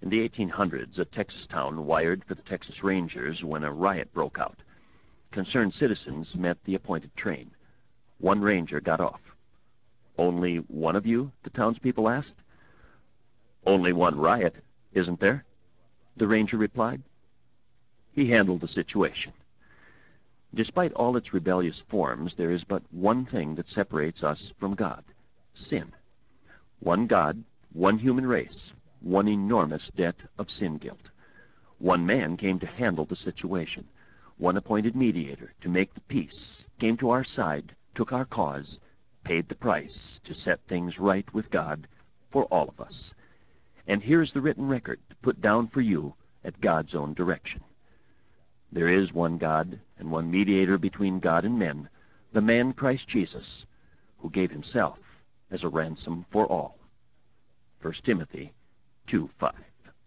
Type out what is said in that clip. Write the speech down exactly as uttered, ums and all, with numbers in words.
In the eighteen hundreds, a Texas town wired for the Texas Rangers when a riot broke out. Concerned citizens met the appointed train. One ranger got off. "Only one of you?" the townspeople asked. "Only one riot, isn't there?" the ranger replied. He handled the situation. Despite all its rebellious forms, there is but one thing that separates us from God: sin. One God, one human race, one enormous debt of sin guilt. One man came to handle the situation. One appointed mediator to make the peace, came to our side, took our cause, paid the price to set things right with God for all of us. And here is the written record put down for you at God's own direction. There is one God and one mediator between God and men, the man Christ Jesus, who gave himself as a ransom for all. First Timothy two five.